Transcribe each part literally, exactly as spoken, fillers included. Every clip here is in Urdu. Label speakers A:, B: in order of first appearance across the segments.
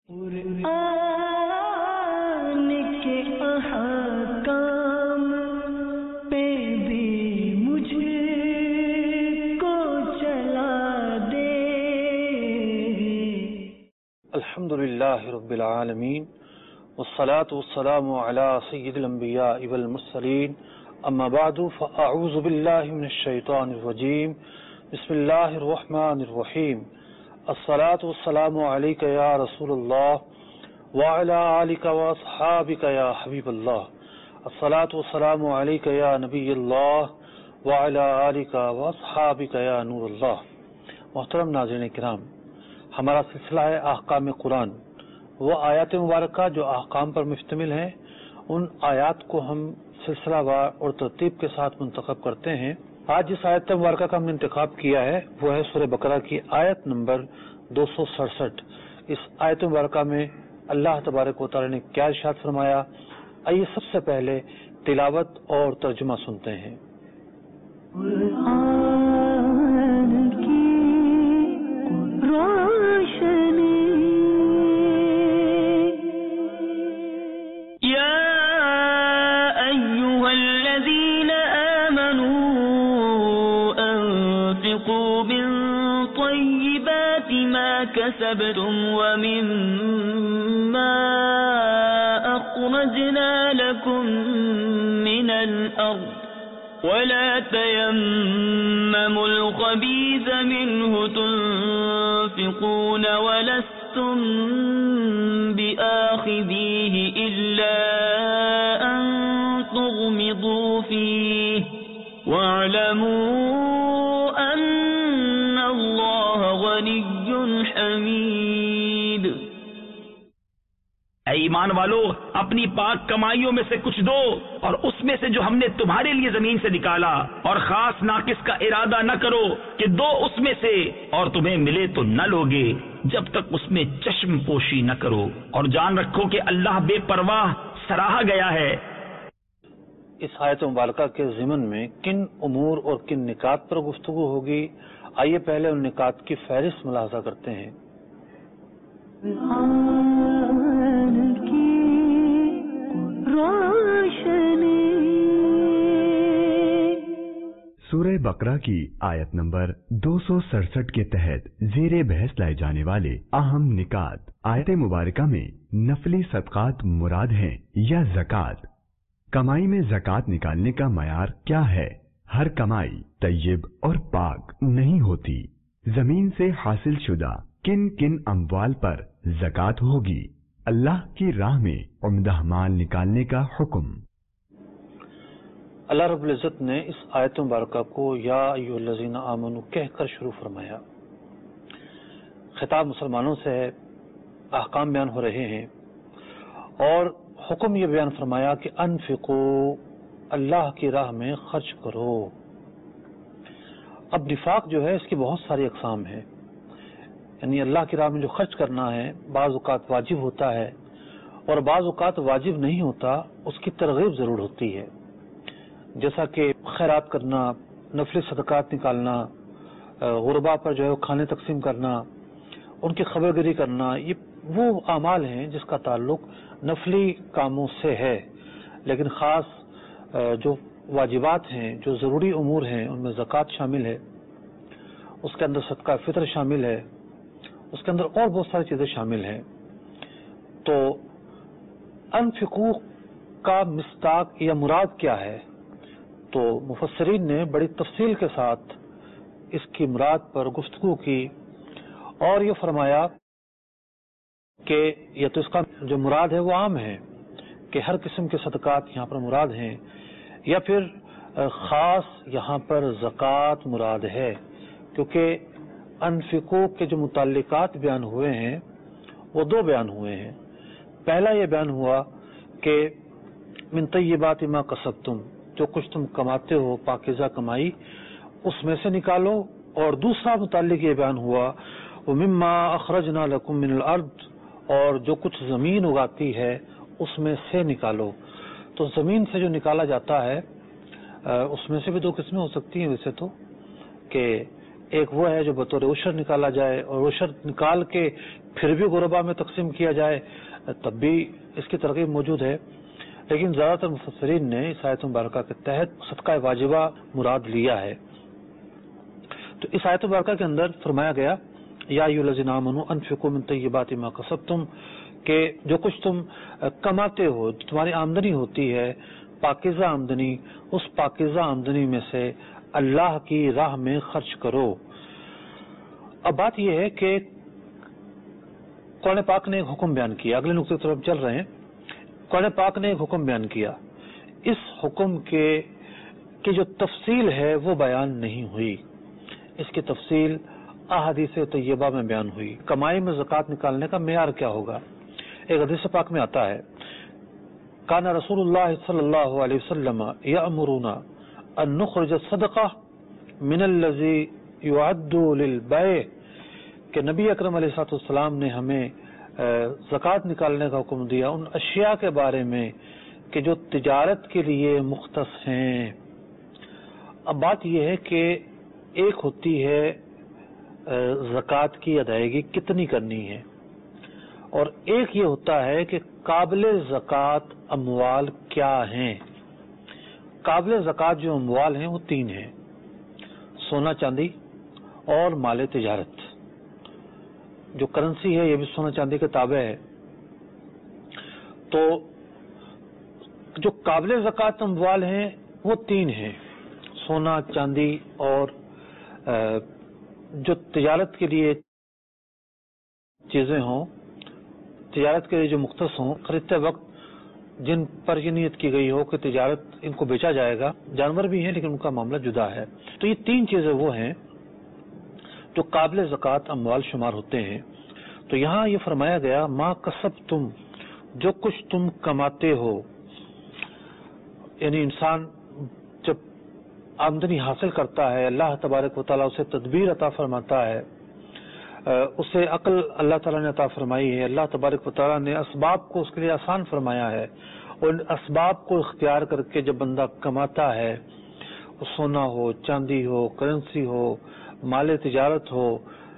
A: قرآن کے احکام پہ بھی مجھے کو چلا دے۔
B: الحمدللہ رب العالمین والصلاة والسلام علی سید الانبیاء والمرسلین، اما بعد فاعوذ باللہ من الشیطان الرجیم، بسم اللہ الرحمن الرحیم، الصلاة والسلام علیک یا رسول اللہ وعلی آلک واصحابک یا حبیب اللہ، الصلاة والسلام علیک یا نبی اللہ وعلی آلک واصحابک یا نور اللہ۔ محترم ناظرین کرام، ہمارا سلسلہ ہے احکام قرآن، وہ آیات مبارکہ جو احکام پر مشتمل ہیں، ان آیات کو ہم سلسلہ وار اور ترتیب کے ساتھ منتخب کرتے ہیں۔ آج جس آیت مبارکہ کا ہم نے انتخاب کیا ہے وہ ہے سورہ بقرہ کی آیت نمبر دو سو سڑسٹھ۔ اس آیت مبارکہ میں اللہ تبارک و تعالی نے کیا ارشاد فرمایا، آئیے سب سے پہلے تلاوت اور ترجمہ سنتے ہیں۔
A: قرآن کی روشنی
C: كسبتم ومما أخرجنا لكم من الأرض ولا تيمموا الخبيث منه تنفقون ولستم بآخذيه إلا أن تغمضوا فيه واعلموا أن الله غني حمید۔
D: اے ایمان والو، اپنی پاک کمائیوں میں سے کچھ دو اور اس میں سے جو ہم نے تمہارے لیے زمین سے نکالا، اور خاص ناقص کا ارادہ نہ کرو کہ دو اس میں سے اور تمہیں ملے تو نہ لوگے جب تک اس میں چشم پوشی نہ کرو، اور جان رکھو کہ اللہ بے پرواہ سراہا گیا ہے۔
B: اس آیت مبارکہ کے ضمن میں کن امور اور کن نکات پر گفتگو ہوگی، آئیے پہلے ان نکات کی فہرست ملاحظہ کرتے ہیں۔
A: قرآن کی روشنی۔
E: سورہ بقرہ کی آیت نمبر دو سو سڑسٹھ کے تحت زیر بحث لائے جانے والے اہم نکات۔ آیت مبارکہ میں نفلی صدقات مراد ہیں یا زکوٰۃ؟ کمائی میں زکوٰۃ نکالنے کا معیار کیا ہے؟ ہر کمائی طیب اور پاک نہیں ہوتی۔ زمین سے حاصل شدہ کن کن اموال پر زکوٰۃ ہوگی؟ اللہ کی راہ میں عمدہ مال نکالنے کا حکم۔
B: اللہ رب العزت نے اس آیت مبارکہ کو یا ایھا الذین آمنوا کہہ کر شروع فرمایا۔ خطاب مسلمانوں سے ہے، احکام بیان ہو رہے ہیں اور حکم یہ بیان فرمایا کہ انفقوا، اللہ کی راہ میں خرچ کرو۔ اب نفاق جو ہے اس کی بہت ساری اقسام ہیں، یعنی اللہ کی راہ میں جو خرچ کرنا ہے بعض اوقات واجب ہوتا ہے اور بعض اوقات واجب نہیں ہوتا، اس کی ترغیب ضرور ہوتی ہے، جیسا کہ خیرات کرنا، نفلی صدقات نکالنا، غربا پر جو ہے کھانے تقسیم کرنا، ان کی خبرگیری کرنا، یہ وہ اعمال ہیں جس کا تعلق نفلی کاموں سے ہے، لیکن خاص جو واجبات ہیں، جو ضروری امور ہیں، ان میں زکوٰۃ شامل ہے، اس کے اندر صدقہ فطر شامل ہے، اس کے اندر اور بہت ساری چیزیں شامل ہیں۔ تو انفقوا کا مصداق یا مراد کیا ہے؟ تو مفسرین نے بڑی تفصیل کے ساتھ اس کی مراد پر گفتگو کی اور یہ فرمایا کہ یہ تو اس کا جو مراد ہے وہ عام ہے کہ ہر قسم کے صدقات یہاں پر مراد ہیں، یا پھر خاص یہاں پر زکوٰۃ مراد ہے، کیونکہ انفقوا کے جو متعلقات بیان ہوئے ہیں وہ دو بیان ہوئے ہیں۔ پہلا یہ بیان ہوا کہ من طیبات ما کسبتم، جو کچھ تم کماتے ہو پاکیزہ کمائی اس میں سے نکالو، اور دوسرا متعلق یہ بیان ہوا ومما اخرجنا لکم من الارض، اور جو کچھ زمین اگاتی ہے اس میں سے نکالو۔ تو زمین سے جو نکالا جاتا ہے اس میں سے بھی دو قسمیں ہو سکتی ہیں ویسے تو، کہ ایک وہ ہے جو بطور عشر نکالا جائے اور عشر نکال کے پھر بھی غربا میں تقسیم کیا جائے، تب بھی اس کی ترغیب موجود ہے، لیکن زیادہ تر مفسرین نے اس آیت مبارکہ کے تحت صدقہ واجبہ مراد لیا ہے۔ تو اس آیت مبارکہ کے اندر فرمایا گیا یا ایھا الذین آمنوا انفقوا من طیبات ما کسبتم، کہ جو کچھ تم کماتے ہو، تمہاری آمدنی ہوتی ہے پاکیزہ آمدنی، اس پاکیزہ آمدنی میں سے اللہ کی راہ میں خرچ کرو۔ اب بات یہ ہے کہ قرآن پاک نے ایک حکم بیان کیا، اگلے نقطے کی طرف چل رہے ہیں۔ قرآن پاک نے ایک حکم بیان کیا، اس حکم کے کی جو تفصیل ہے وہ بیان نہیں ہوئی، اس کی تفصیل احادیث طیبہ میں بیان ہوئی۔ کمائی میں زکوٰۃ نکالنے کا معیار کیا ہوگا؟ ایک حدیث پاک میں آتا ہے کان رسول اللہ صلی اللہ علیہ وسلم یأمرنا ان نخرج الصدقہ من الذی یعد للبیع، کہ نبی اکرم علیہ الصلوۃ والسلام نے ہمیں زکوٰۃ نکالنے کا حکم دیا ان اشیاء کے بارے میں کہ جو تجارت کے لیے مختص ہیں۔ اب بات یہ ہے کہ ایک ہوتی ہے زکوٰۃ کی ادائیگی کتنی کرنی ہے، اور ایک یہ ہوتا ہے کہ قابل زکوٰۃ اموال کیا ہیں۔ قابل زکوٰۃ جو اموال ہیں وہ تین ہیں، سونا چاندی اور مال تجارت۔ جو کرنسی ہے یہ بھی سونا چاندی کے تابع ہے۔ تو جو قابل زکوٰۃ اموال ہیں وہ تین ہیں، سونا چاندی اور جو تجارت کے لیے چیزیں ہوں، تجارت کے لیے جو مختص ہوں، خریدتے وقت جن پر یہ نیت کی گئی ہو کہ تجارت ان کو بیچا جائے گا، جانور بھی ہیں لیکن ان کا معاملہ جدا ہے۔ تو یہ تین چیزیں وہ ہیں جو قابل زکوٰۃ اموال شمار ہوتے ہیں۔ تو یہاں یہ فرمایا گیا ما کسبتم، جو کچھ تم کماتے ہو، یعنی انسان جب آمدنی حاصل کرتا ہے اللہ تبارک و تعالیٰ اسے تدبیر عطا فرماتا ہے، اسے عقل اللہ تعالیٰ نے عطا فرمائی ہے، اللہ تبارک و تعالیٰ نے اسباب کو اس کے لیے آسان فرمایا ہے، اور ان اسباب کو اختیار کر کے جب بندہ کماتا ہے، سونا ہو، چاندی ہو، کرنسی ہو، مال تجارت ہو،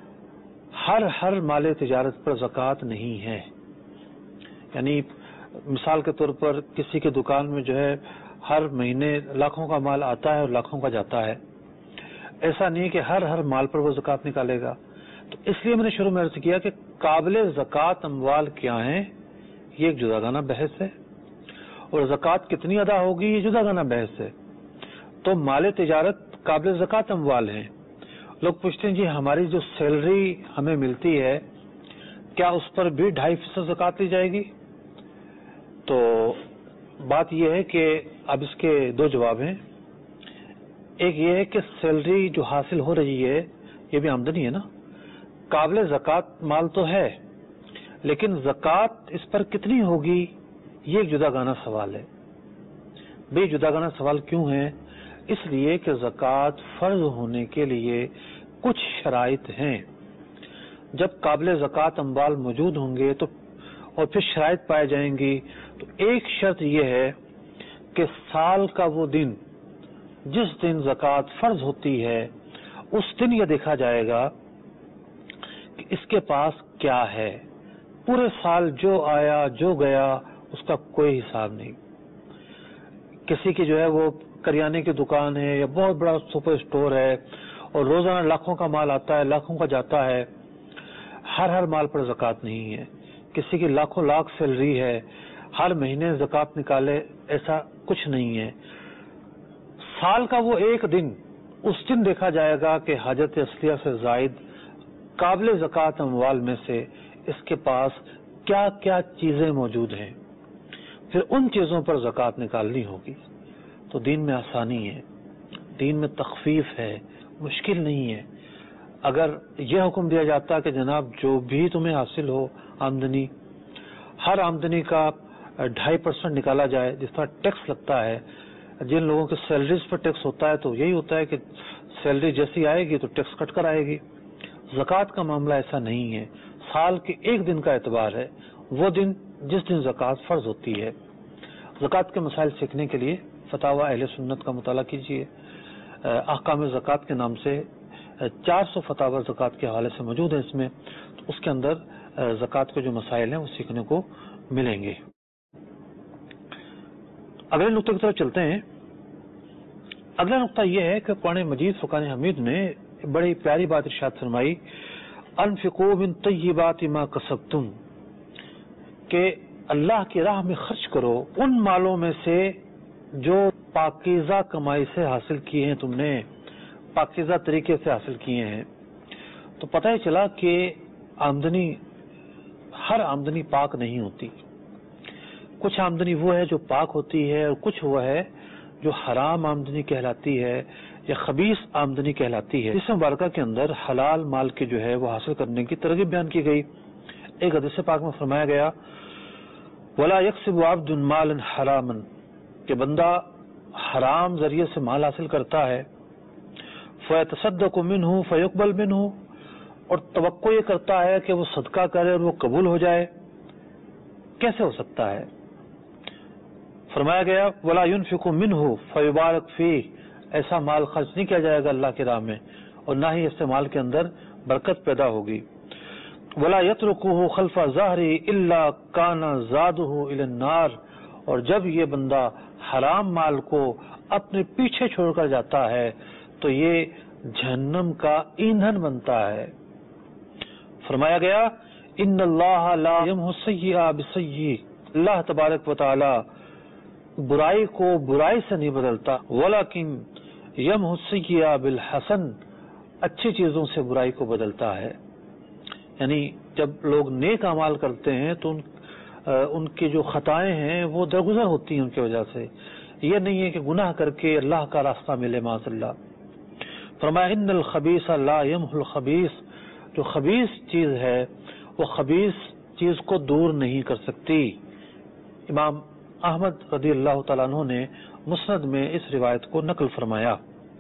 B: ہر ہر مال تجارت پر زکوٰۃ نہیں ہے۔ یعنی مثال کے طور پر کسی کی دکان میں جو ہے ہر مہینے لاکھوں کا مال آتا ہے اور لاکھوں کا جاتا ہے، ایسا نہیں کہ ہر ہر مال پر وہ زکوٰۃ نکالے گا۔ تو اس لیے میں نے شروع میں عرض کیا کہ قابل زکوٰۃ اموال کیا ہیں، یہ ایک جدا گانا بحث ہے، اور زکوٰۃ کتنی ادا ہوگی یہ جدا گانا بحث ہے۔ تو مال تجارت قابل زکوٰۃ اموال ہیں۔ لوگ پوچھتے ہیں جی ہماری جو سیلری ہمیں ملتی ہے کیا اس پر بھی ڈھائی فیصد زکوٰۃ لی جائے گی؟ تو بات یہ ہے کہ اب اس کے دو جواب ہیں۔ ایک یہ ہے کہ سیلری جو حاصل ہو رہی ہے یہ بھی آمدنی ہے نا، قابل زکوٰۃ مال تو ہے، لیکن زکوٰۃ اس پر کتنی ہوگی یہ ایک جدا گانا سوال ہے۔ بے جدا گانا سوال کیوں ہے؟ اس لیے کہ زکوٰۃ فرض ہونے کے لیے کچھ شرائط ہیں۔ جب قابل زکوٰۃ اموال موجود ہوں گے تو اور پھر شرائط پائے جائیں گی، تو ایک شرط یہ ہے کہ سال کا وہ دن جس دن زکوٰۃ فرض ہوتی ہے اس دن یہ دیکھا جائے گا کہ اس کے پاس کیا ہے۔ پورے سال جو آیا جو گیا اس کا کوئی حساب نہیں۔ کسی کی جو ہے وہ کریانے کی دکان ہے یا بہت بڑا سپر اسٹور ہے اور روزانہ لاکھوں کا مال آتا ہے، لاکھوں کا جاتا ہے، ہر ہر مال پر زکوٰۃ نہیں ہے۔ کسی کی لاکھوں لاکھ سیلری ہے، ہر مہینے زکوٰۃ نکالے، ایسا کچھ نہیں ہے۔ سال کا وہ ایک دن، اس دن دیکھا جائے گا کہ حاجت اصلیہ سے زائد قابل زکوٰۃ اموال میں سے اس کے پاس کیا کیا چیزیں موجود ہیں، پھر ان چیزوں پر زکوٰۃ نکالنی ہوگی۔ تو دین میں آسانی ہے، دین میں تخفیف ہے، مشکل نہیں ہے۔ اگر یہ حکم دیا جاتا کہ جناب جو بھی تمہیں حاصل ہو آمدنی، ہر آمدنی کا ڈھائی پرسنٹ نکالا جائے، جس طرح ٹیکس لگتا ہے، جن لوگوں کے سیلریز پر ٹیکس ہوتا ہے تو یہی ہوتا ہے کہ سیلری جیسی آئے گی تو ٹیکس کٹ کر آئے گی۔ زکوٰۃ کا معاملہ ایسا نہیں ہے، سال کے ایک دن کا اعتبار ہے، وہ دن جس دن زکوٰۃ فرض ہوتی ہے۔ زکوٰۃ کے مسائل سیکھنے کے لیے فتاوی اہل سنت کا مطالعہ کیجیے۔ احکام زکوٰۃ کے نام سے چار سو فتاوی زکوٰۃ کے حوالے سے موجود ہیں اس میں، تو اس کے اندر زکوٰۃ کے جو مسائل ہیں وہ سیکھنے کو ملیں گے۔ اگلے نقطے کی طرف چلتے ہیں۔ اگلا نقطہ یہ ہے کہ قرآن مجید فرقان حمید نے بڑی پیاری بات ارشاد فرمائی، انفقوا من طیبات ما کسبتم، کہ اللہ کی راہ میں خرچ کرو ان مالوں میں سے جو پاکیزہ کمائی سے حاصل کیے ہیں، تم نے پاکیزہ طریقے سے حاصل کیے ہیں۔ تو پتہ ہی چلا کہ آمدنی، ہر آمدنی پاک نہیں ہوتی، کچھ آمدنی وہ ہے جو پاک ہوتی ہے اور کچھ وہ ہے جو حرام آمدنی کہلاتی ہے یا خبیث آمدنی کہلاتی ہے۔ اس مبارکہ کے اندر حلال مال کے جو ہے وہ حاصل کرنے کی ترغیب بیان کی گئی۔ ایک حدیث پاک میں فرمایا گیا، وَلَا يَكْسِبُ عَبْدٌ مَالًا حَرَامًا، کہ بندہ حرام ذریعے سے مال حاصل کرتا ہے، فَيَتَصَدَّقُ مِنْهُ فَيُقْبَلْ مِنْهُ، اور توقع یہ کرتا ہے کہ وہ صدقہ کرے اور وہ قبول ہو جائے، کیسے ہو سکتا ہے؟ فرمایا گیا وَلَا يُنْفِقُ مِنْهُ فَيُبَارَكْ فِيهِ، ایسا مال خرچ نہیں کیا جائے گا اللہ کی راہ میں اور نہ ہی اس مال کے اندر برکت پیدا ہوگی۔ وَلَا يَتْرُكُهُ خَلْفَ ظَهْرِهِ إِلَّا كَانَ زَادُهُ إِلَى النَّارِ، اور جب یہ بندہ حرام مال کو اپنے پیچھے چھوڑ کر جاتا ہے تو یہ جہنم کا ایندھن بنتا ہے۔ فرمایا گیا ان اللہ لا یمحو السیئۃ بالسیئۃ، اللہ تبارک و تعالی برائی کو برائی سے نہیں بدلتا، ولیکن یمحو السیئۃ بالحسن، اچھی چیزوں سے برائی کو بدلتا ہے۔ یعنی جب لوگ نیک اعمال کرتے ہیں تو ان ان کی جو خطائیں ہیں وہ درگزر ہوتی ہیں ان کی وجہ سے، یہ نہیں ہے کہ گناہ کر کے اللہ کا راستہ ملے معاذ اللہ۔ فرمایا ان الخبیث لا یمحو الخبیث، جو خبیث چیز ہے وہ خبیث چیز کو دور نہیں کر سکتی۔ امام احمد رضی اللہ تعالیٰ عنہ نے مسند میں اس روایت کو نقل فرمایا۔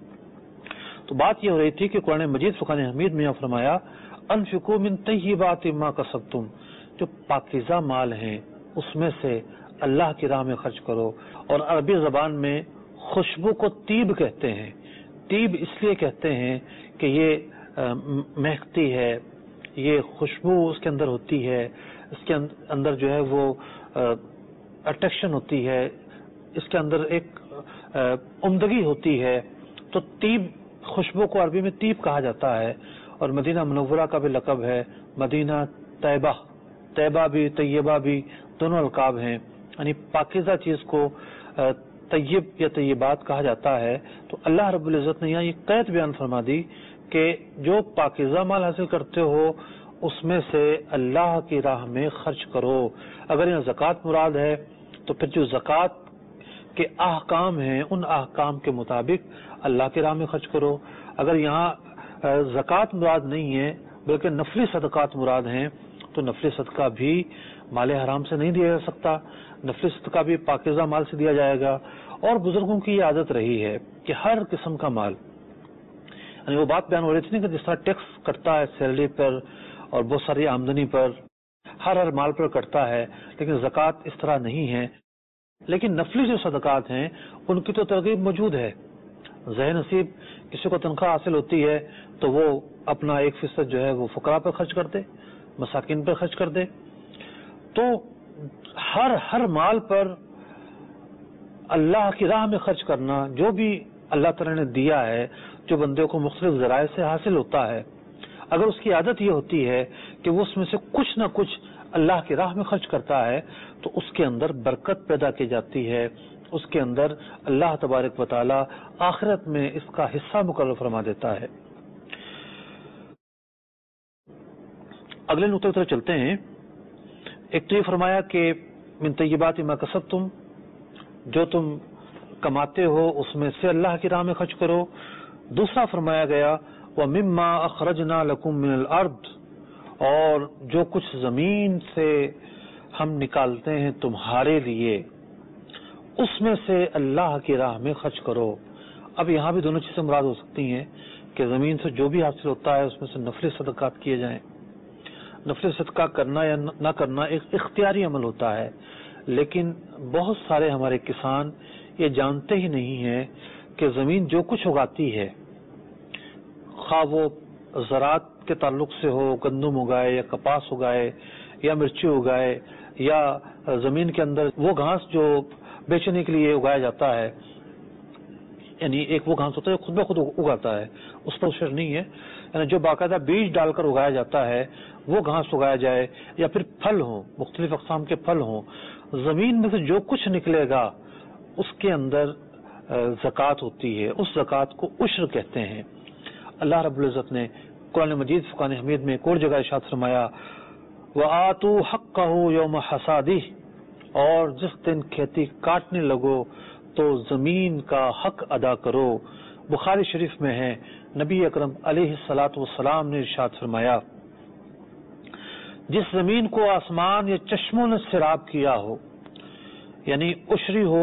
B: تو بات یہ ہو رہی تھی کہ قرآن مجید فرقان حمید میں فرمایا انفقوا من طیبات ما کسبتم، جو پاکیزہ مال ہیں اس میں سے اللہ کی راہ میں خرچ کرو۔ اور عربی زبان میں خوشبو کو طیب کہتے ہیں، طیب اس لیے کہتے ہیں کہ یہ مہکتی ہے، یہ خوشبو اس کے اندر ہوتی ہے، اس کے اندر جو ہے وہ اٹریکشن ہوتی ہے، اس کے اندر ایک عمدگی ہوتی ہے۔ تو طیب، خوشبو کو عربی میں طیب کہا جاتا ہے، اور مدینہ منورہ کا بھی لقب ہے مدینہ طیبہ، طیبہ بھی طیبہ بھی دونوں القاب ہیں، یعنی پاکیزہ چیز کو طیب یا طیبات کہا جاتا ہے۔ تو اللہ رب العزت نے یہاں یہ قید بیان فرما دی کہ جو پاکیزہ مال حاصل کرتے ہو اس میں سے اللہ کی راہ میں خرچ کرو۔ اگر یہاں زکوٰۃ مراد ہے تو پھر جو زکوٰۃ کے احکام ہیں ان احکام کے مطابق اللہ کی راہ میں خرچ کرو۔ اگر یہاں زکوٰۃ مراد نہیں ہے بلکہ نفلی صدقات مراد ہیں تو نفلی صدقہ بھی مال حرام سے نہیں دیا جا سکتا، نفلی صدقہ بھی پاکیزہ مال سے دیا جائے گا۔ اور بزرگوں کی یہ عادت رہی ہے کہ ہر قسم کا مال، یعنی وہ بات بیان ہو رہی تھی کہ جس طرح ٹیکس کٹتا ہے سیلری پر اور بہت ساری آمدنی پر، ہر ہر مال پر کٹتا ہے، لیکن زکوٰۃ اس طرح نہیں ہے۔ لیکن نفلی جو صدقات ہیں ان کی تو ترغیب موجود ہے۔ ذہن نصیب کسی کو تنخواہ حاصل ہوتی ہے تو وہ اپنا ایک فیصد جو ہے وہ فقراء پر خرچ کر دے، مساکین پر خرچ کر دے۔ تو ہر ہر مال پر اللہ کی راہ میں خرچ کرنا، جو بھی اللہ تعالیٰ نے دیا ہے، جو بندے کو مختلف ذرائع سے حاصل ہوتا ہے، اگر اس کی عادت یہ ہوتی ہے کہ وہ اس میں سے کچھ نہ کچھ اللہ کی راہ میں خرچ کرتا ہے تو اس کے اندر برکت پیدا کی جاتی ہے، اس کے اندر اللہ تبارک و تعالی آخرت میں اس کا حصہ مقرر فرما دیتا ہے۔ اگلے نقطے کی طرف چلتے ہیں۔ ایک تو یہ فرمایا کہ من طیبات ما کسبتم، جو تم کماتے ہو اس میں سے اللہ کی راہ میں خرچ کرو۔ دوسرا فرمایا گیا وَمِمَّا أَخْرَجْنَا لَكُم مِّنَ الْأَرْضِ، اور جو کچھ زمین سے ہم نکالتے ہیں تمہارے لیے اس میں سے اللہ کی راہ میں خرچ کرو۔ اب یہاں بھی دونوں چیزیں مراد ہو سکتی ہیں کہ زمین سے جو بھی حاصل ہوتا ہے اس میں سے نفلی صدقات کیے جائیں۔ نفلی صدقہ کرنا یا نہ کرنا ایک اختیاری عمل ہوتا ہے، لیکن بہت سارے ہمارے کسان یہ جانتے ہی نہیں ہیں کہ زمین جو کچھ اگاتی ہے، خواہ وہ زراعت کے تعلق سے ہو، گندم اگائے یا کپاس اگائے یا مرچی اگائے یا زمین کے اندر وہ گھاس جو بیچنے کے لیے اگایا جاتا ہے، یعنی ایک وہ گھاس ہوتا ہے جو خود بخود اگاتا ہے، اس پر عشر نہیں ہے، یعنی جو باقاعدہ بیج ڈال کر اگایا جاتا ہے وہ گھاس اگایا جائے، یا پھر پھل ہوں، مختلف اقسام کے پھل ہوں، زمین میں سے جو کچھ نکلے گا اس کے اندر زکوٰۃ ہوتی ہے، اس زکوٰۃ کو عشر کہتے ہیں۔ اللہ رب العزت نے قرآن مجید فرقان حمید میں ایک اور جگہ ارشاد فرمایا وَآتُوا حَقَّهُ يَوْمَ حَصَادِهِ، اور جس دن کھیتی کاٹنے لگو تو زمین کا حق ادا کرو۔ بخاری شریف میں ہے، نبی اکرم علیہ الصلاۃ والسلام نے ارشاد فرمایا جس زمین کو آسمان یا چشموں نے سیراب کیا ہو، یعنی عشری ہو،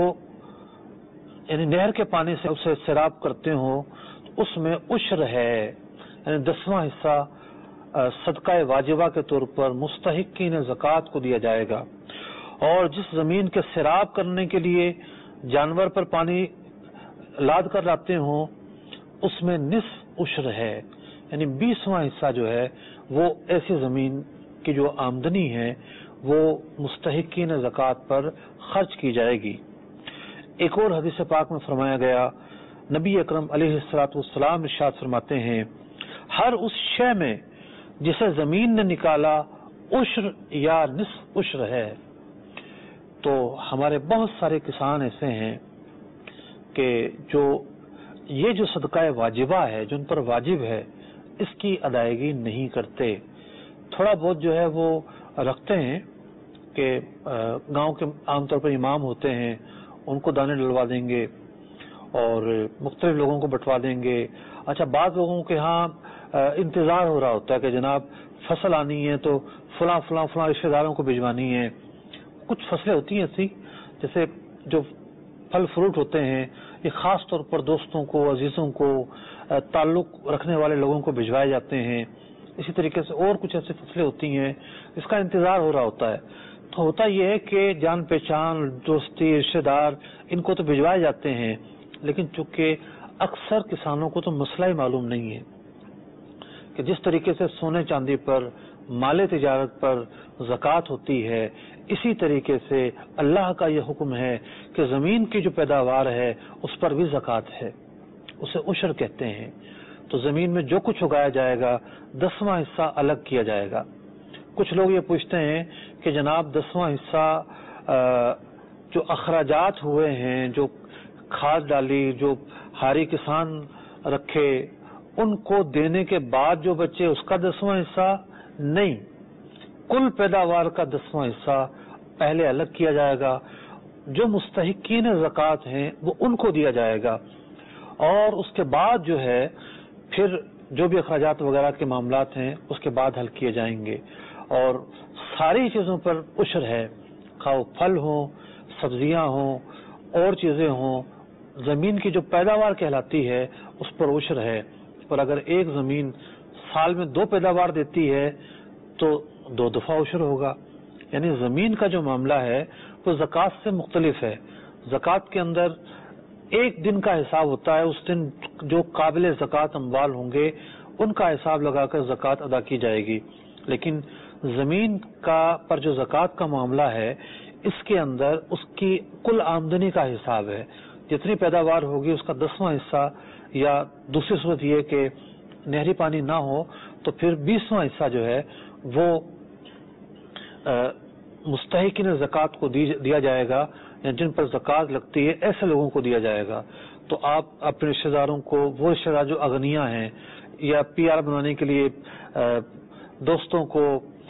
B: یعنی نہر کے پانی سے اسے سیراب کرتے ہو، اس میں عشر ہے، یعنی دسواں حصہ صدقہ واجبہ کے طور پر مستحقین زکوٰۃ کو دیا جائے گا۔ اور جس زمین کے سیراب کرنے کے لیے جانور پر پانی لاد کر لاتے ہوں اس میں نصف عشر ہے، یعنی بیسواں حصہ جو ہے وہ ایسی زمین کی جو آمدنی ہے وہ مستحقین زکوٰۃ پر خرچ کی جائے گی۔ ایک اور حدیث پاک میں فرمایا گیا، نبی اکرم علیہ الصلوۃ والسلام ارشاد فرماتے ہیں ہر اس شے میں جسے زمین نے نکالا عشر یا نصف عشر ہے۔ تو ہمارے بہت سارے کسان ایسے ہیں کہ جو یہ جو صدقہ واجبہ ہے جو ان پر واجب ہے اس کی ادائیگی نہیں کرتے، تھوڑا بہت جو ہے وہ رکھتے ہیں کہ گاؤں کے عام طور پر امام ہوتے ہیں، ان کو دانے ڈلوا دیں گے اور مختلف لوگوں کو بٹوا دیں گے۔ اچھا، بعض لوگوں کے ہاں انتظار ہو رہا ہوتا ہے کہ جناب فصل آنی ہے تو فلاں فلاں فلاں رشتہ داروں کو بھجوانی ہے۔ کچھ فصلیں ہوتی ہیں ایسی، جیسے جو پھل فروٹ ہوتے ہیں یہ خاص طور پر دوستوں کو، عزیزوں کو، تعلق رکھنے والے لوگوں کو بھجوائے جاتے ہیں۔ اسی طریقے سے اور کچھ ایسی فصلیں ہوتی ہیں اس کا انتظار ہو رہا ہوتا ہے۔ تو ہوتا یہ ہے کہ جان پہچان، دوستی، رشتہ دار ان کو تو بھجوائے جاتے ہیں، لیکن چونکہ اکثر کسانوں کو تو مسئلہ ہی معلوم نہیں ہے کہ جس طریقے سے سونے چاندی پر، مال تجارت پر زکوٰۃ ہوتی ہے، اسی طریقے سے اللہ کا یہ حکم ہے کہ زمین کی جو پیداوار ہے اس پر بھی زکوٰۃ ہے، اسے عشر کہتے ہیں۔ تو زمین میں جو کچھ اگایا جائے گا دسواں حصہ الگ کیا جائے گا۔ کچھ لوگ یہ پوچھتے ہیں کہ جناب دسواں حصہ جو اخراجات ہوئے ہیں، جو کھاد ڈالی، جو ہاری کسان رکھے، ان کو دینے کے بعد جو بچے اس کا دسواں حصہ نہیں، کل پیداوار کا دسواں حصہ پہلے الگ کیا جائے گا۔ جو مستحقین زکوٰۃ ہیں وہ ان کو دیا جائے گا، اور اس کے بعد جو ہے پھر جو بھی اخراجات وغیرہ کے معاملات ہیں اس کے بعد حل کیے جائیں گے۔ اور ساری چیزوں پر عشر ہے، خواہ پھل ہوں، سبزیاں ہوں، اور چیزیں ہوں، زمین کی جو پیداوار کہلاتی ہے اس پر عشر ہے۔ اور اگر ایک زمین سال میں دو پیداوار دیتی ہے تو دو دفعہ عشر ہوگا۔ یعنی زمین کا جو معاملہ ہے وہ زکوٰۃ سے مختلف ہے۔ زکوٰۃ کے اندر ایک دن کا حساب ہوتا ہے، اس دن جو قابل زکوٰۃ اموال ہوں گے ان کا حساب لگا کر زکوٰۃ ادا کی جائے گی، لیکن زمین کا پر جو زکوٰۃ کا معاملہ ہے اس کے اندر اس کی کل آمدنی کا حساب ہے، جتنی پیداوار ہوگی اس کا دسواں حصہ، یا دوسری صورت یہ کہ نہری پانی نہ ہو تو پھر بیسواں حصہ جو ہے وہ مستحقین زکوٰۃ کو دیا جائے گا، جن پر زکوٰۃ لگتی ہے ایسے لوگوں کو دیا جائے گا۔ تو آپ اپنے رشتہ داروں کو، وہ رشتہ دار جو اغنیاء ہیں یا پی آر بنانے کے لیے دوستوں کو،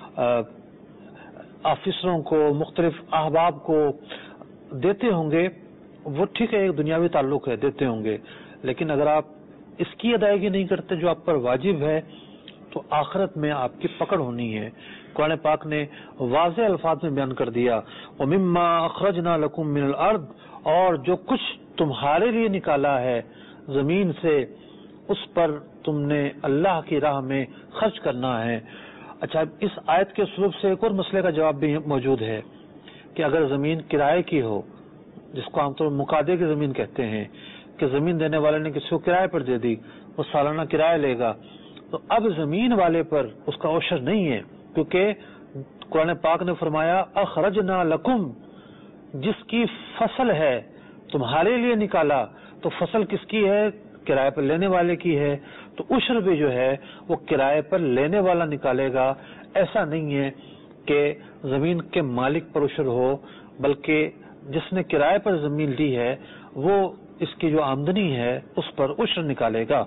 B: آفیسروں کو، مختلف احباب کو دیتے ہوں گے، وہ ٹھیک ہے ایک دنیاوی تعلق ہے، دیتے ہوں گے، لیکن اگر آپ اس کی ادائیگی نہیں کرتے جو آپ پر واجب ہے تو آخرت میں آپ کی پکڑ ہونی ہے۔ قرآن پاک نے واضح الفاظ میں بیان کر دیا وَمِمَّا أَخْرَجْنَا لَكُم مِّنَ الْأَرْضِ، اور جو کچھ تمہارے لیے نکالا ہے زمین سے اس پر تم نے اللہ کی راہ میں خرچ کرنا ہے۔ اچھا، اس آیت کے اسلوب سے ایک اور مسئلے کا جواب بھی موجود ہے کہ اگر زمین کرائے کی ہو، جس کو عام طور پر مقادے کی زمین کہتے ہیں، کہ زمین دینے والے نے کسی کو کرائے پر دے دی، وہ سالانہ کرایہ لے گا. تو اب زمین والے پر اس کا عشر نہیں ہے، کیونکہ قرآن پاک نے فرمایا اخرجنا لکم، جس کی فصل ہے تمہارے لیے نکالا. تو فصل کس کی ہے؟ کرائے پر لینے والے کی ہے. تو عشر بھی جو ہے وہ کرائے پر لینے والا نکالے گا. ایسا نہیں ہے کہ زمین کے مالک پر عشر ہو، بلکہ جس نے کرائے پر زمین لی ہے وہ اس کی جو آمدنی ہے اس پر عشر نکالے گا.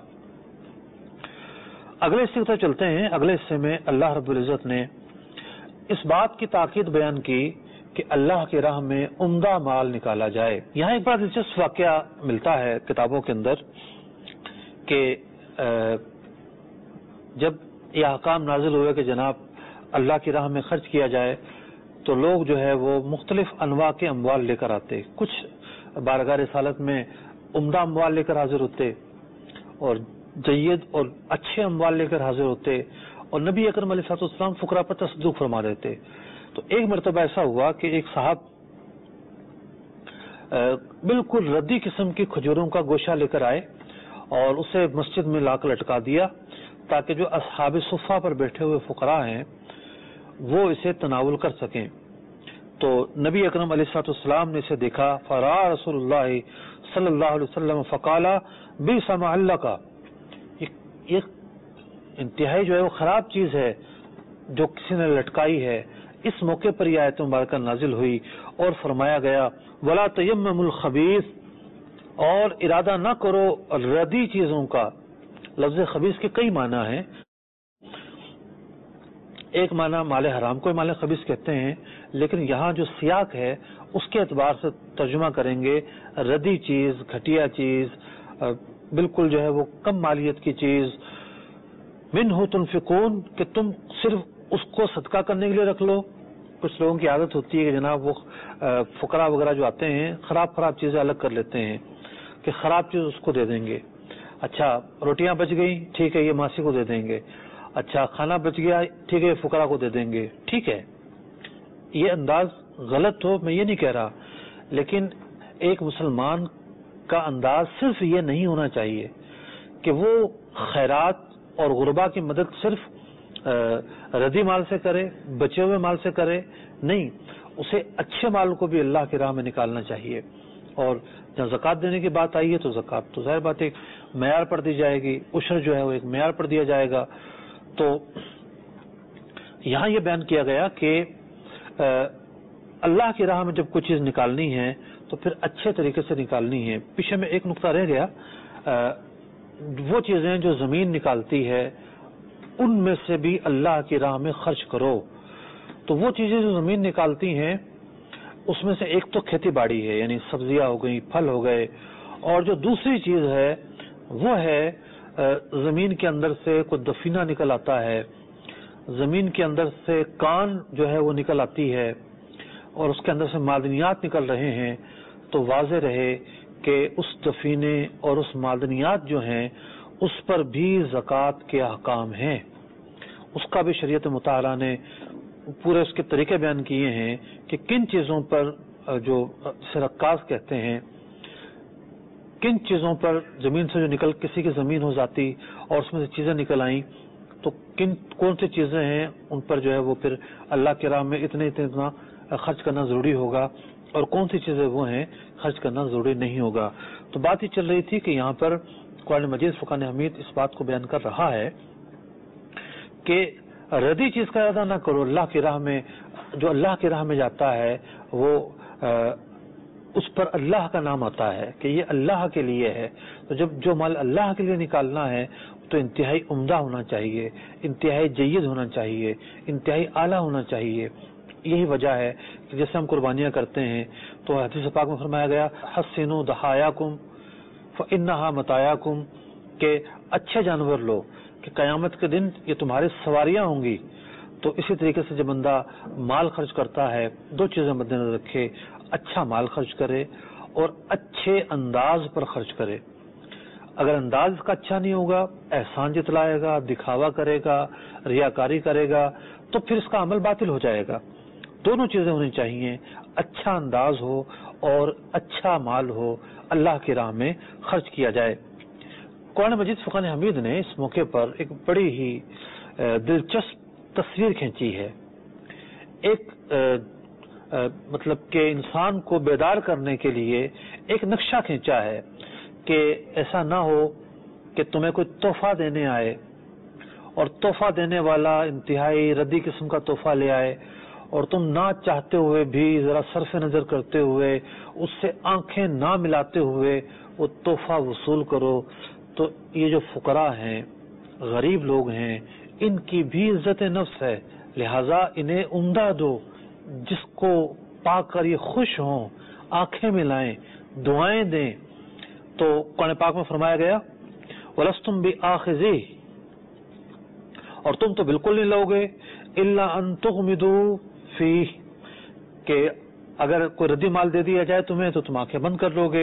B: اگلے حصے کی چلتے ہیں. اگلے حصے میں اللہ رب العزت نے اس بات کی تاکید بیان کی کہ اللہ کی راہ میں عمدہ مال نکالا جائے. یہاں ایک بڑا دلچسپ واقعہ ملتا ہے کتابوں کے اندر کہ جب یہ احکام نازل ہوئے کہ جناب اللہ کی راہ میں خرچ کیا جائے تو لوگ جو ہے وہ مختلف انواع کے اموال لے کر آتے. کچھ بارگاہ رسالت میں عمدہ اموال لے کر حاضر ہوتے اور جید اور اچھے اموال لے کر حاضر ہوتے، اور نبی اکرم علیہ الصلوۃ والسلام فقراء پر تصدق فرما دیتے. تو ایک مرتبہ ایسا ہوا کہ ایک صاحب بالکل ردی قسم کی کھجوروں کا گوشہ لے کر آئے اور اسے مسجد میں لا کر لٹکا دیا تاکہ جو اصحاب صفہ پر بیٹھے ہوئے فقراء ہیں وہ اسے تناول کر سکیں. تو نبی اکرم علیہ الصلوۃ والسلام نے اسے دیکھا، فرا رسول اللہ صلی اللہ علیہ وسلم فقالا بئس ما علک، یہ انتہائی جو ہے وہ خراب چیز ہے جو کسی نے لٹکائی ہے. اس موقع پر یہ آیت مبارکہ نازل ہوئی اور فرمایا گیا ولا تیمموا الخبیث، اور ارادہ نہ کرو ردی چیزوں کا. لفظ خبیث کے کئی معنی ہیں. ایک معنی مال حرام کو مال خبیث کہتے ہیں، لیکن یہاں جو سیاق ہے اس کے اعتبار سے ترجمہ کریں گے ردی چیز، گھٹیا چیز، بالکل جو ہے وہ کم مالیت کی چیز. منہ تنفقون، کہ تم صرف اس کو صدقہ کرنے کے لیے رکھ لو. کچھ لوگوں کی عادت ہوتی ہے کہ جناب وہ فقراء وغیرہ جو آتے ہیں خراب خراب چیزیں الگ کر لیتے ہیں کہ خراب چیز اس کو دے دیں گے. اچھا روٹیاں بچ گئی، ٹھیک ہے یہ ماسی کو دے دیں گے. اچھا کھانا بچ گیا، ٹھیک ہے فقراء کو دے دیں گے. ٹھیک ہے یہ انداز غلط ہو، میں یہ نہیں کہہ رہا، لیکن ایک مسلمان کا انداز صرف یہ نہیں ہونا چاہیے کہ وہ خیرات اور غربا کی مدد صرف ردی مال سے کرے، بچے ہوئے مال سے کرے. نہیں، اسے اچھے مال کو بھی اللہ کی راہ میں نکالنا چاہیے. اور جب زکوٰۃ دینے کی بات آئی ہے تو زکوٰۃ تو ظاہر بات ایک معیار پر دی جائے گی، عشر جو ہے وہ ایک معیار پر دیا جائے گا. تو یہاں یہ بیان کیا گیا کہ اللہ کی راہ میں جب کوئی چیز نکالنی ہے تو پھر اچھے طریقے سے نکالنی ہے. پیچھے میں ایک نقطہ رہ گیا، وہ چیزیں جو زمین نکالتی ہے ان میں سے بھی اللہ کی راہ میں خرچ کرو. تو وہ چیزیں جو زمین نکالتی ہیں اس میں سے ایک تو کھیتی باڑی ہے، یعنی سبزیاں ہو گئی، پھل ہو گئے، اور جو دوسری چیز ہے وہ ہے زمین کے اندر سے کوئی دفینہ نکل آتا ہے، زمین کے اندر سے کان جو ہے وہ نکل آتی ہے اور اس کے اندر سے معدنیات نکل رہے ہیں. تو واضح رہے کہ اس دفینے اور اس معدنیات جو ہیں اس پر بھی زکوٰۃ کے احکام ہیں. اس کا بھی شریعت مطالعہ نے پورے اس کے طریقے بیان کیے ہیں کہ کن چیزوں پر، جو رکاز کہتے ہیں، کن چیزوں پر زمین سے جو نکل کسی کی زمین ہو جاتی اور اس میں سے چیزیں نکل آئیں تو کن کون سی چیزیں ہیں ان پر جو ہے وہ پھر اللہ کے راہ میں اتنے اتنے اتنا خرچ کرنا ضروری ہوگا اور کون سی چیزیں وہ ہیں خرچ کرنا ضروری نہیں ہوگا. تو بات یہ چل رہی تھی کہ یہاں پر قرآن مجید فرقان حمید اس بات کو بیان کر رہا ہے کہ ردی چیز کا ارادہ نہ کرو. اللہ کی راہ میں جو اللہ کی راہ میں جاتا ہے وہ اس پر اللہ کا نام آتا ہے کہ یہ اللہ کے لیے ہے. تو جب جو مال اللہ کے لیے نکالنا ہے تو انتہائی عمدہ ہونا چاہیے، انتہائی جید ہونا چاہیے، انتہائی اعلیٰ ہونا چاہیے. یہی وجہ ہے کہ جیسے ہم قربانیاں کرتے ہیں تو حدیث پاک میں فرمایا گیا حسنوا ضحایاکم فانھا متاعکم، کہ اچھے جانور لو کہ قیامت کے دن یہ تمہاری سواریاں ہوں گی. تو اسی طریقے سے جب بندہ مال خرچ کرتا ہے دو چیزیں مد نظر رکھے، اچھا مال خرچ کرے اور اچھے انداز پر خرچ کرے. اگر انداز کا اچھا نہیں ہوگا، احسان جتلائے گا، دکھاوا کرے گا، ریاکاری کرے گا تو پھر اس کا عمل باطل ہو جائے گا. دونوں چیزیں ہونی چاہیے، اچھا انداز ہو اور اچھا مال ہو، اللہ کی راہ میں خرچ کیا جائے. قرآن مجید فرقان حمید نے اس موقع پر ایک بڑی ہی دلچسپ تصویر کھینچی ہے. ایک مطلب کہ انسان کو بیدار کرنے کے لیے ایک نقشہ کھینچا ہے کہ ایسا نہ ہو کہ تمہیں کوئی تحفہ دینے آئے اور تحفہ دینے والا انتہائی ردی قسم کا تحفہ لے آئے اور تم نہ چاہتے ہوئے بھی ذرا صرف نظر کرتے ہوئے اس سے آنکھیں نہ ملاتے ہوئے وہ تحفہ وصول کرو. تو یہ جو فقراء ہیں، غریب لوگ ہیں، ان کی بھی عزت نفس ہے، لہذا انہیں عمدہ دو جس کو پا کر یہ خوش ہوں، آنکھیں ملائیں، دعائیں دیں. تو قرآن پاک میں فرمایا گیا وَلَسْتُمْ بِآخِذِهِ، اور تم تو بالکل نہیں لو گے إِلَّا أَن تُغْمِضُوا فِيهِ، کہ اگر کوئی ردی مال دے دیا جائے تمہیں تو تم آنکھیں بند کر لو گے.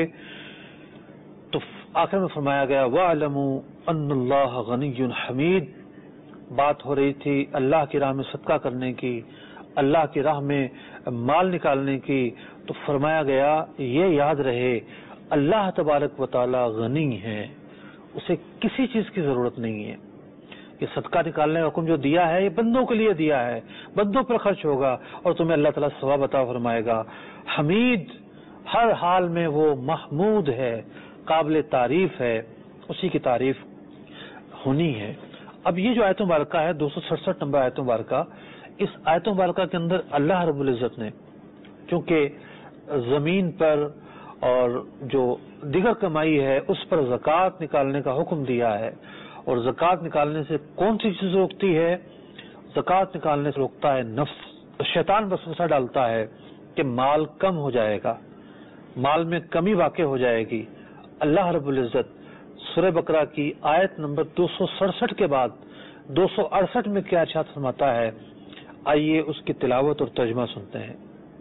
B: تو آخر میں فرمایا گیا وَاعْلَمُوا أَنَّ اللَّهَ غَنِيٌّ حَمِيدٌ. بات ہو رہی تھی اللہ کی راہ میں صدقہ کرنے کی، اللہ کی راہ میں مال نکالنے کی. تو فرمایا گیا یہ یاد رہے اللہ تبارک و تعالی غنی ہے، اسے کسی چیز کی ضرورت نہیں ہے. یہ صدقہ نکالنے کا حکم جو دیا ہے یہ بندوں کے لیے دیا ہے، بندوں پر خرچ ہوگا اور تمہیں اللہ تعالیٰ ثواب عطا فرمائے گا. حمید، ہر حال میں وہ محمود ہے، قابل تعریف ہے، اسی کی تعریف ہونی ہے. اب یہ جو آیت مبارکہ ہے دو سو سڑسٹھ نمبر آیت مبارکہ، اس آیت مبارکہ کے اندر اللہ رب العزت نے چونکہ زمین پر اور جو دیگر کمائی ہے اس پر زکوٰۃ نکالنے کا حکم دیا ہے. اور زکوٰۃ نکالنے سے کون سی چیز روکتی ہے؟ زکوٰۃ نکالنے سے روکتا ہے نفس. شیطان وسوسہ ڈالتا ہے کہ مال کم ہو جائے گا، مال میں کمی واقع ہو جائے گی. اللہ رب العزت سورہ بقرہ کی آیت نمبر دو سو سڑسٹھ کے بعد دو سو اڑسٹھ میں کیا ارشاد فرماتا ہے، آئیے اس کی تلاوت اور ترجمہ سنتے ہیں.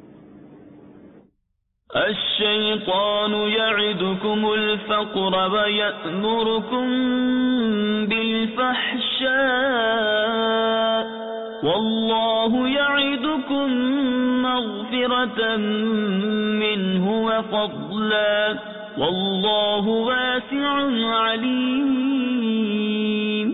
C: الشیطان یعدکم الفقر ویأمرکم بالفحشاء واللہ یعدکم مغفرة منہ وفضلا واللہ واسع علیم.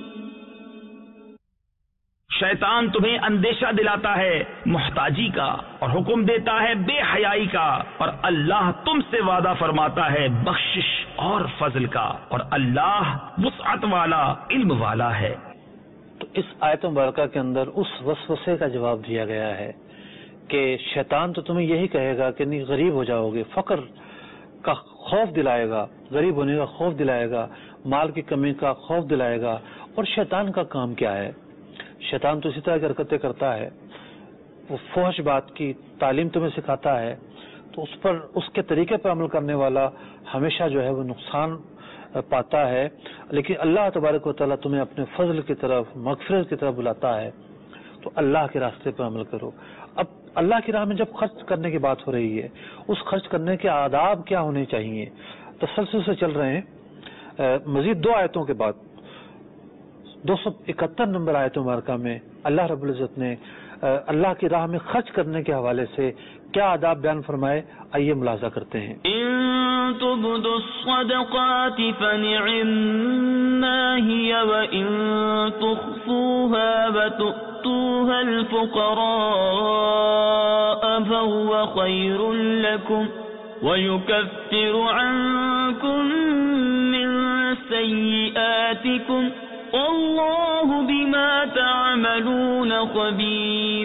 D: شیطان تمہیں اندیشہ دلاتا ہے محتاجی کا اور حکم دیتا ہے بے حیائی کا، اور اللہ تم سے وعدہ فرماتا ہے بخشش اور فضل کا، اور اللہ وسعت والا، علم والا ہے.
B: تو اس آیت مبارکہ کے اندر اس وسوسے کا جواب دیا گیا ہے کہ شیطان تو تمہیں یہی کہے گا کہ نہیں غریب ہو جاؤ گے، فقر کا خوف دلائے گا، غریب ہونے کا خوف دلائے گا، مال کی کمی کا خوف دلائے گا. اور شیطان کا کام کیا ہے؟ شیطان تو اسی طرح کی حرکتیں کرتا ہے، وہ فحش بات کی تعلیم تمہیں سکھاتا ہے، تو اس پر اس کے طریقے پر عمل کرنے والا ہمیشہ جو ہے وہ نقصان پاتا ہے. لیکن اللہ تبارک و تعالیٰ تمہیں اپنے فضل کی طرف، مغفرت کی طرف بلاتا ہے، تو اللہ کے راستے پر عمل کرو. اب اللہ کی راہ میں جب خرچ کرنے کی بات ہو رہی ہے، اس خرچ کرنے کے آداب کیا ہونے چاہیے؟ تسلسل سے چل رہے ہیں. مزید دو آیتوں کے بعد دو سو اکہتر نمبر آیت مبارکہ میں اللہ رب العزت نے اللہ کی راہ میں خرچ کرنے کے حوالے سے کیا آداب بیان فرمائے، آئیے ملاحظہ کرتے ہیں.
C: ان تبدوا الصدقات فنعما هي وان تخفوها وتؤتوها الفقراء فهو خير لكم ويكفر عنكم من سيئاتكم واللہ بما تعملون خبیر.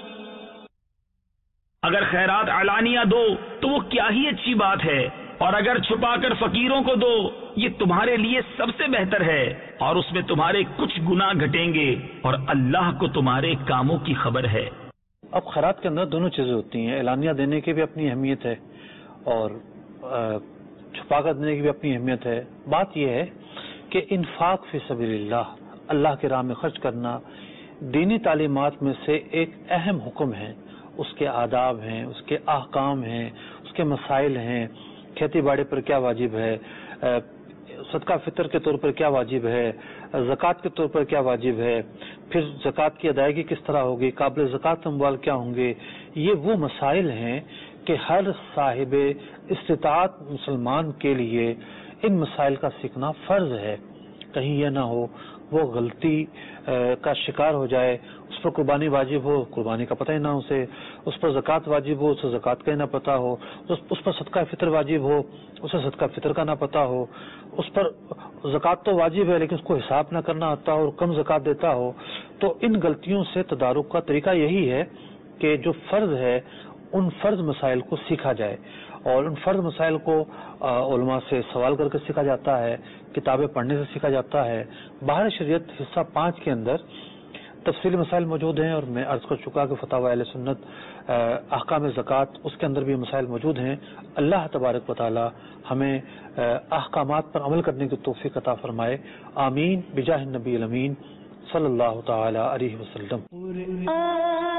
D: اگر خیرات علانیہ دو تو وہ کیا ہی اچھی بات ہے، اور اگر چھپا کر فقیروں کو دو یہ تمہارے لیے سب سے بہتر ہے، اور اس میں تمہارے کچھ گناہ گھٹیں گے، اور اللہ کو تمہارے کاموں کی خبر ہے.
B: اب خیرات کے اندر دونوں چیزیں ہوتی ہیں، اعلانیہ دینے کی بھی اپنی اہمیت ہے اور چھپا کر دینے کی بھی اپنی اہمیت ہے. بات یہ ہے کہ انفاق فی سبیل اللہ، اللہ کے راہ میں خرچ کرنا دینی تعلیمات میں سے ایک اہم حکم ہے. اس کے آداب ہیں، اس کے احکام ہیں، اس کے مسائل ہیں. کھیتی باڑی پر کیا واجب ہے، صدقہ فطر کے طور پر کیا واجب ہے، زکوٰۃ کے طور پر کیا واجب ہے، پھر زکوٰۃ کی ادائیگی کس طرح ہوگی، قابل زکوٰۃ اموال کیا ہوں گے. یہ وہ مسائل ہیں کہ ہر صاحب استطاعت مسلمان کے لیے ان مسائل کا سیکھنا فرض ہے. کہیں یہ نہ ہو وہ غلطی کا شکار ہو جائے، اس پر قربانی واجب ہو، قربانی کا پتہ ہی نہ اسے، اس پر زکوٰۃ واجب ہو، اسے زکوٰۃ کا ہی نہ پتہ ہو، اس پر صدقہ فطر واجب ہو، اسے صدقہ فطر کا نہ پتہ ہو، اس پر زکوٰۃ تو واجب ہے لیکن اس کو حساب نہ کرنا آتا ہو اور کم زکوٰۃ دیتا ہو. تو ان غلطیوں سے تدارک کا طریقہ یہی ہے کہ جو فرض ہے ان فرض مسائل کو سیکھا جائے، اور ان فرض مسائل کو علماء سے سوال کر کے سیکھا جاتا ہے، کتابیں پڑھنے سے سیکھا جاتا ہے. باہر شریعت حصہ پانچ کے اندر تفصیلی مسائل موجود ہیں، اور میں عرض کر چکا کہ فتاوی اہل سنت احکام زکوٰۃ اس کے اندر بھی مسائل موجود ہیں. اللہ تبارک و تعالی ہمیں احکامات پر عمل کرنے کی توفیق عطا فرمائے. آمین بجاہ النبی الامین صلی اللہ تعالی علیہ وسلم.